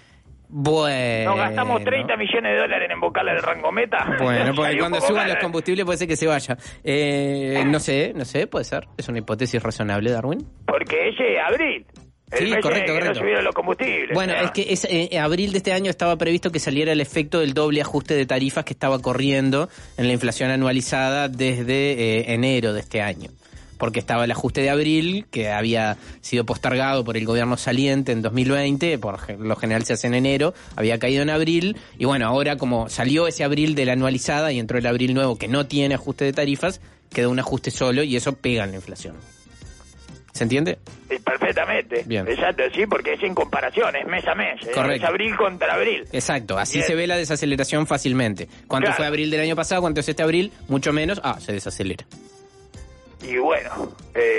Bueno. ¿Nos gastamos 30 millones de dólares en embocarle el Rangometa? Bueno, porque cuando suban los combustibles puede ser que se vaya. No sé, puede ser. Es una hipótesis razonable, Darwin. Porque ese es abril. Sí, correcto. No subieron los combustibles. Bueno, es que abril de este año estaba previsto que saliera el efecto del doble ajuste de tarifas que estaba corriendo en la inflación anualizada desde enero de este año. Porque estaba el ajuste de abril, que había sido postergado por el gobierno saliente en 2020, por lo general se hace en enero, había caído en abril, y bueno, ahora como salió ese abril de la anualizada y entró el abril nuevo que no tiene ajuste de tarifas, quedó un ajuste solo y eso pega en la inflación. ¿Se entiende? Perfectamente. Bien. Exacto, sí, porque es en comparación, es mes a mes. Correcto. Es abril contra abril. Exacto, así Bien. se ve la desaceleración fácilmente. ¿Cuánto fue abril del año pasado? ¿Cuánto es este abril? Mucho menos. Se desacelera. Y bueno,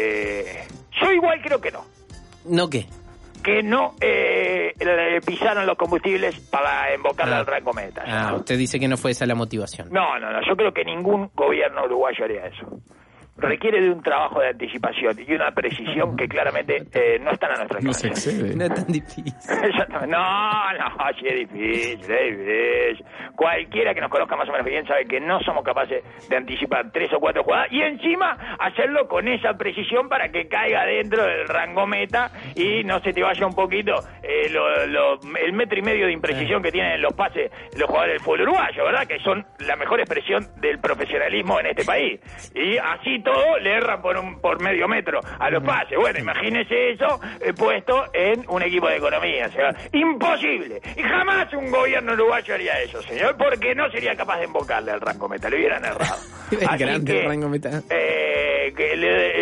yo igual creo que no. ¿No qué? Que no pisaron los combustibles para embocarle al Rangometa. ¿No? Usted dice que no fue esa la motivación. No, yo creo que ningún gobierno uruguayo haría eso. Requiere de un trabajo de anticipación y una precisión que claramente no están a nuestra alcance. No se excede. No es tan difícil. No, sí es difícil. Cualquiera que nos conozca más o menos bien sabe que no somos capaces de anticipar 3 o 4 jugadas y encima hacerlo con esa precisión para que caiga dentro del Rangometa y no se te vaya un poquito el metro y medio de imprecisión que tienen los pases los jugadores del fútbol uruguayo, ¿verdad? Que son la mejor expresión del profesionalismo en este país. Y así todo le erran por medio metro a los pases. Bueno, imagínese eso puesto en un equipo de economía. O sea, imposible. Y jamás un gobierno uruguayo haría eso, señor, porque no sería capaz de embocarle al Rangometa. Le hubieran errado. Grande el Rangometa. Que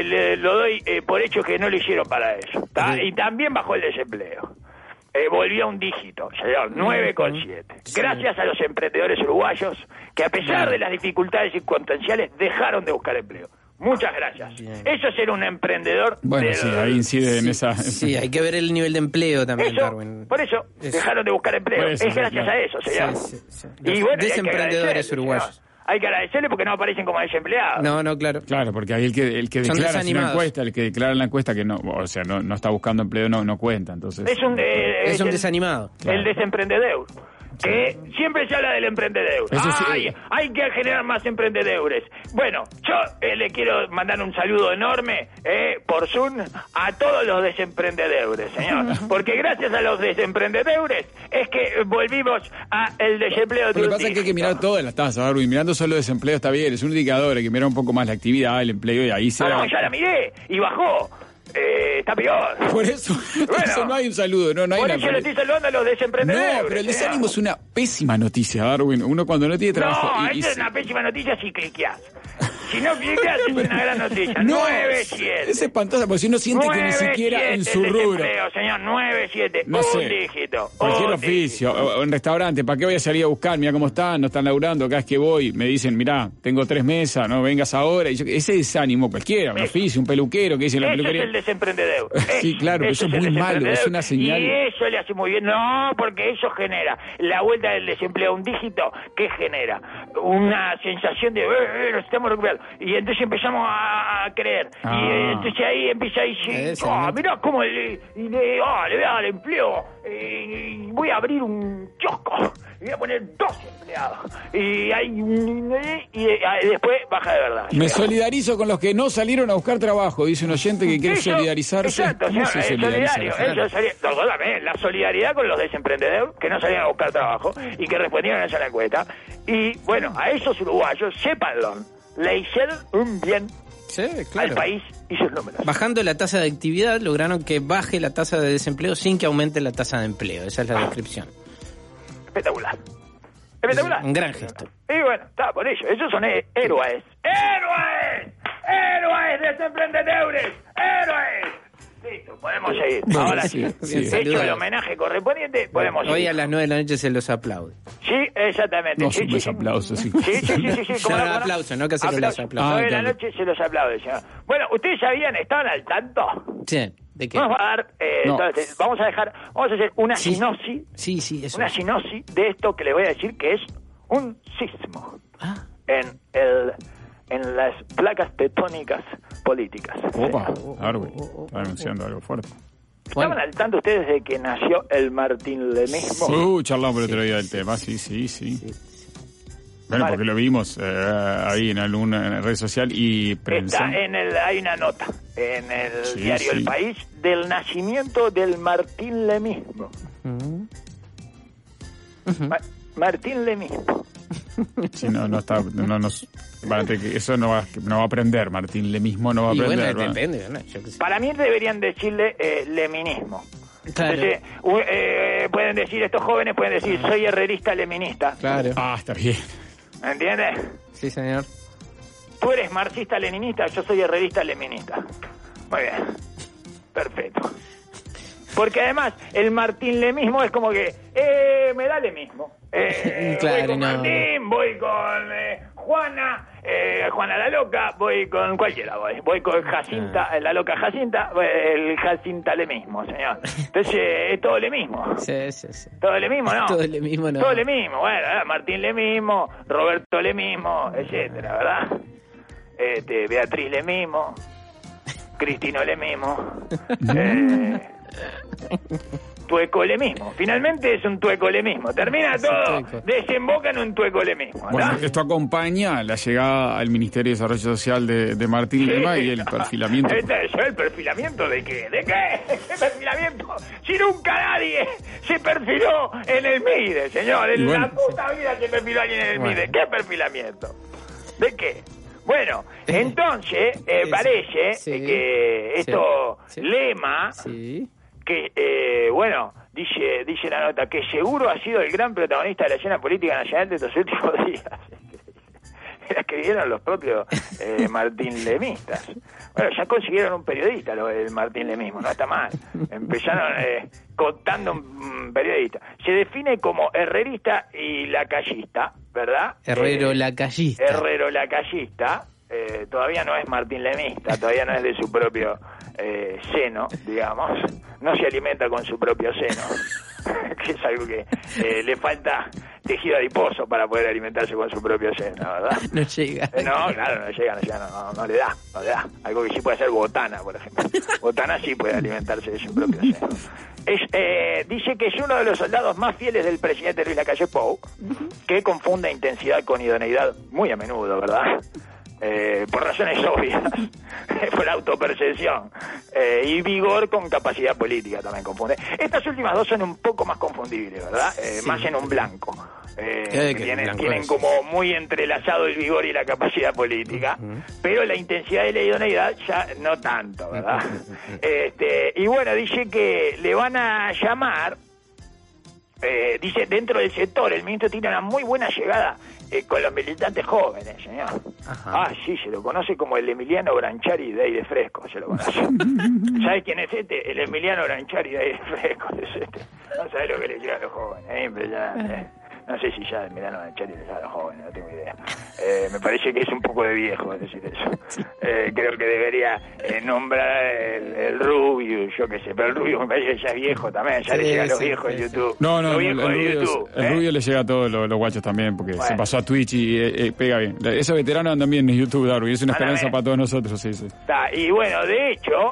lo doy por hecho que no lo hicieron para eso. Sí. Y también bajó el desempleo. Volvió a un dígito, señor, 9,7. Gracias a los emprendedores uruguayos que a pesar de las dificultades circunstanciales dejaron de buscar empleo. Muchas gracias. Bien. Eso es ser un emprendedor. Bueno, sí, ahí incide en esa... Sí, hay que ver el nivel de empleo también, Darwin. Por eso, dejaron de buscar empleo. Es gracias a eso, señor. Sí. Y bueno, desemprendedores uruguayos. Señor. Hay que agradecerle porque no aparecen como desempleados. No, claro. Claro, porque ahí el que declara en la encuesta, el que declara en la encuesta que no, o sea, no está buscando empleo, no cuenta, entonces. Es un desanimado. El desemprendedor. Que siempre se habla del emprendedor. Sí. Hay que generar más emprendedores. Bueno, yo le quiero mandar un saludo enorme por Zoom a todos los desemprendedores, señor. Porque gracias a los desemprendedores es que volvimos a el desempleo. Lo que pasa es que hay que mirar todas las tasas, Darwin. Mirando solo desempleo está bien, es un indicador, hay que mirar un poco más la actividad, el empleo y ahí se... No, ya la miré y bajó. Está peor. Por eso, bueno, no hay un saludo, no hay por eso le estoy saludando a los desemprendedores. No, pero el desánimo es una pésima noticia, Darwin. Uno cuando no tiene trabajo... No, esa es una pésima noticia si cliqueás. Si no cliqueas es una gran noticia. 9-7. Es espantosa porque si uno siente que ni siquiera en su rubro. Señor, 9-7. No sé. Dígito. Cualquier oficio. O en restaurante. ¿Para qué voy a salir a buscar? Mirá cómo están, no están laburando. Cada vez que voy me dicen, mirá, tengo 3 mesas, no vengas ahora. Y ese desánimo cualquiera, un oficio, un peluquero que dice en la peluquería. Es el desemprendedor. Sí, claro, pero eso es muy malo. Es una señal. Y eso le hace muy bien. No, porque eso genera la vuelta del desempleo a un dígito. ¿Qué genera? Una sensación de nos estamos recuperando. Y entonces empezamos a creer. Y entonces ahí empieza a decir, mirá cómo le voy a dar empleo. Voy a abrir un kiosco. Y voy a poner 2 empleados. Y después baja de verdad. Me solidarizo con los que no salieron a buscar trabajo, dice un oyente que quiere solidarizarse. Exacto, ¿Cómo se solidariza? La solidaridad con los desemprendedores que no salían a buscar trabajo y que respondieron a esa encuesta. Y bueno, a esos uruguayos, sépanlo, le hicieron un bien al país y sus números. Bajando la tasa de actividad, lograron que baje la tasa de desempleo sin que aumente la tasa de empleo. Esa es la descripción. Espectacular. Un gran gesto. Y bueno, está por ello. Esos son héroes. ¡Héroes desemprendedores! ¡Héroes! Listo, podemos seguir. Ahora sí. Hecho el homenaje correspondiente, podemos seguir. Hoy a las 9 de la noche se los aplaude. Sí, exactamente. No, los aplausos, sí. Sí. No, aplauso, no que se los aplaude. 9 de la noche se los aplaude, señor. Bueno, ¿ustedes sabían, estaban al tanto? Sí. ¿De qué? Vamos a dar, entonces, vamos a hacer una sinopsis. Sí, eso. Una sinopsis de esto que les voy a decir que es un sismo en las placas tectónicas políticas. Opa, Darwin, está anunciando algo fuerte. ¿Estaban al tanto ustedes de que nació el Martín Lemismo? Charlamos el otro día del tema, sí. Bueno, porque lo vimos ahí en alguna red social y prensa. Hay una nota en el diario El País del nacimiento del Martín Lemismo. Martín Lemismo. Sí, eso no va a aprender, Martín Lemismo no va a aprender. Bueno, depende, ¿no? Para mí deberían decirle leminismo. Claro. Entonces, pueden decir, estos jóvenes pueden decir, soy herrerista leminista. Claro. Está bien. ¿Entiendes? Sí, señor. Tú eres marxista-leninista, yo soy herrerista leminista. Muy bien. Perfecto. Porque además, el Martín Lemismo es como que, me da Lemismo. Claro, voy con Martín, voy con Juana la loca, voy con cualquiera, voy con Jacinta, la loca Jacinta, el Jacinta Lemismo, señor. Entonces, es todo Lemismo. Sí. Todo Lemismo, ¿no? Todo Lemismo, no. Todo Lemismo, bueno, Martín Lemismo, Roberto Lemismo, etcétera, ¿verdad? Beatriz Lemismo, Cristino Lemismo, tuecolemismo. Finalmente es un tuecolemismo. Termina todo, desemboca en un tuecolemismo. Bueno, esto acompaña la llegada al Ministerio de Desarrollo Social de Martín Lema y el perfilamiento. ¿El perfilamiento de qué? ¿De qué? ¿Qué perfilamiento? Si nunca nadie se perfiló en el MIDE, señor. En la puta vida se perfiló alguien en el MIDE. ¿Qué perfilamiento? ¿De qué? Bueno, entonces parece que esto Lema, que dice la nota, que seguro ha sido el gran protagonista de la escena política nacional de estos últimos días. La escribieron los propios Martín Lemistas. Bueno, ya consiguieron un periodista, el Martín Lemismo, no está mal. Empezaron contando un periodista. Se define como herrerista y lacayista, ¿verdad? Herrero lacayista. Todavía no es Martín Lemista, todavía no es de su propio seno, digamos. No se alimenta con su propio seno, que es algo que le falta tejido adiposo para poder alimentarse con su propio seno, ¿verdad? No llega. No, claro, no llega, no le da. Algo que sí puede hacer Botana, por ejemplo. Botana sí puede alimentarse de su propio seno. Dice que es uno de los soldados más fieles del presidente Luis Lacalle Pou, que confunde intensidad con idoneidad muy a menudo, ¿verdad? Por razones obvias, por autopercepción, y vigor con capacidad política también confunde. Estas últimas dos son un poco más confundibles, ¿verdad? Más en un blanco. Tienen como muy entrelazado el vigor y la capacidad política, pero la intensidad y la idoneidad ya no tanto, ¿verdad? Y bueno, dice que le van a llamar, dice, dentro del sector, el ministro tiene una muy buena llegada con los militantes jóvenes, señor. Sí, se lo conoce como el Emiliano Branchari de Aire Fresco, se lo conoce. ¿Sabes quién es este? El Emiliano Branchari de Aire Fresco es este. No sabe lo que le llega a los jóvenes, es impresionante. No sé si ya el Emiliano Branchari le llega a los jóvenes, no tengo idea. Me parece que es un poco de viejo decir eso. Creo que debería nombrar el Rubio, yo qué sé, pero el Rubio me parece que ya es viejo también, ya le llega a los viejos de YouTube. No, el Rubio le llega a todos los guachos también, porque se pasó a Twitch y pega bien. Esos veteranos andan bien en YouTube, Darwin, es una esperanza para todos nosotros, sí. Y bueno, de hecho,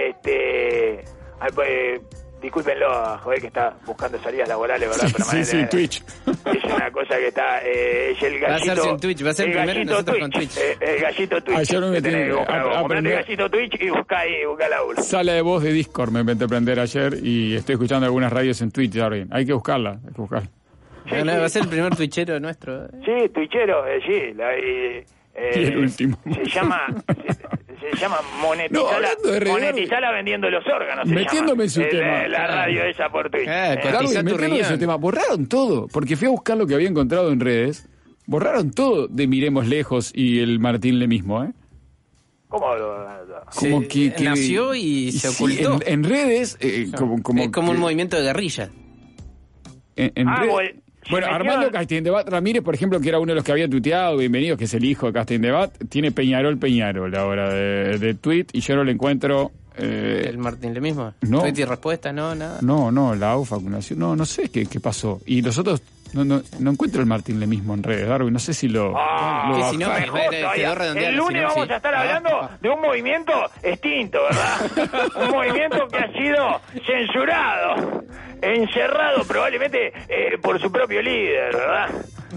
discúlpenlo a Joel que está buscando salidas laborales, ¿verdad? Sí, Twitch. Es una cosa que está... es el gallito... Va a ser primero nosotros con Twitch. El gallito Twitch. Ayer me metí comprate el gallito Twitch y busca la aula. Sala de voz de Discord me inventé aprender ayer y estoy escuchando algunas radios en Twitch, Darwin. Hay que buscarla. Va a ser el primer twitchero nuestro. Sí, twitchero, sí. Y el último. Se llama monetizala vendiendo los órganos. Metiéndome en su tema. La radio esa por Twitch. Metiéndome en su tema. Borraron todo, porque fui a buscar lo que había encontrado en redes. Borraron todo de Miremos Lejos y el Martín Lemismo, ¿eh? ¿Cómo como que nació y se ocultó. En redes, como es como un movimiento de guerrilla. Bueno, Armando Castaindebat Ramírez, por ejemplo, que era uno de los que había tuiteado, bienvenidos, que es el hijo de Castaindebat, tiene Peñarol ahora de tweet, y yo no le encuentro... ¿El Martín Lemismo? No. ¿Tweet y respuesta? No, nada. No, la AUF vacunación, no sé qué pasó. Y los otros No encuentro el Martín Lemismo en redes, Darwin. No sé si lo el lunes vamos a estar hablando de un movimiento extinto, ¿verdad? Un movimiento que ha sido censurado, encerrado probablemente por su propio líder, ¿verdad?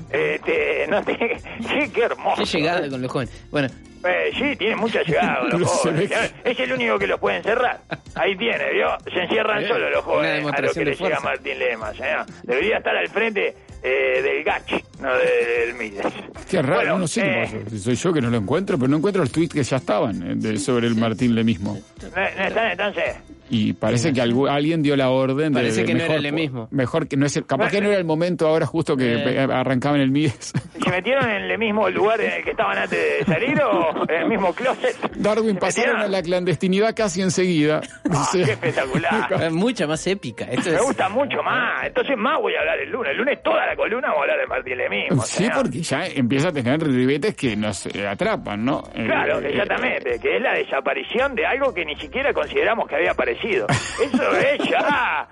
Qué hermoso. Qué llegada con los jóvenes. Bueno. Sí, tiene mucha llegada con los jóvenes. Es el único que los puede encerrar. Ahí tiene, ¿vio? Se encierran solo los jóvenes a lo que le llega Martín Lemas. Debería estar al frente del Gachi, no del Mides. Qué raro, no sé qué pasa. Si soy yo que no lo encuentro, pero no encuentro los tweets que ya estaban sobre el Martín Lemismo. ¿No están entonces? Y parece que alguien dio la orden parece que no era el mismo. Mejor que no es capaz que no era el momento ahora justo que arrancaban el Mides. ¿Se metieron en el mismo lugar en el que estaban antes de salir o en el mismo closet? Darwin, pasaron a la clandestinidad casi enseguida. Qué espectacular. Es mucha más épica. Me gusta mucho más. Entonces más voy a hablar el lunes. El lunes toda la columna voy a hablar de Martín Lemismo. Sí, porque ya empieza a tener ribetes que nos atrapan, ¿no? Claro, exactamente. Que es la desaparición de algo que ni siquiera consideramos que había aparecido. Eso es ya,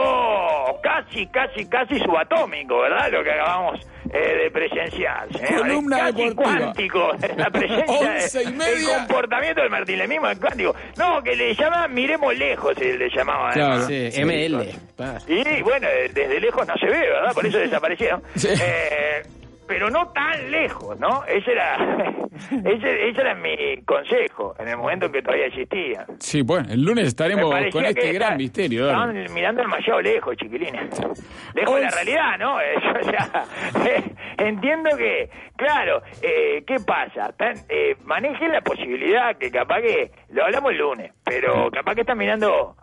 casi subatómico, ¿verdad? Lo que acabamos de presenciar. Columna casi deportiva. Cuántico, la presencia del comportamiento del Martín Lemismo en cuántico. No, que le llamaban miremos lejos, le llamaban. Claro, sí, ML. Y bueno, desde lejos no se ve, ¿verdad? Por eso desaparecieron. Sí. Pero no tan lejos, ¿no? Ese era mi consejo en el momento en que todavía existía. Sí, bueno, el lunes estaremos con este gran misterio. Estaban mirando demasiado lejos, chiquilines. Lejos de la realidad, ¿no? O sea, entiendo que, claro, ¿qué pasa? Manejen la posibilidad que capaz que, lo hablamos el lunes, pero capaz que están mirando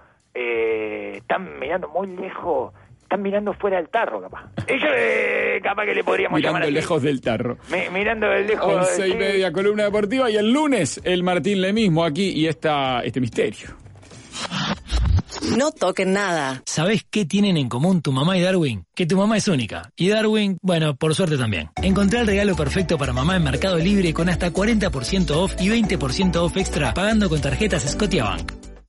muy lejos. Están mirando fuera del tarro, capaz. Ellos capaz que le podríamos llamar así. Mirando lejos del tarro. Mirando de lejos. 11:30, columna deportiva. Y el lunes, el Martín Lemismo aquí y este misterio. No toquen nada. ¿Sabés qué tienen en común tu mamá y Darwin? Que tu mamá es única. Y Darwin, bueno, por suerte también. Encontrá el regalo perfecto para mamá en Mercado Libre con hasta 40% off y 20% off extra pagando con tarjetas Scotiabank.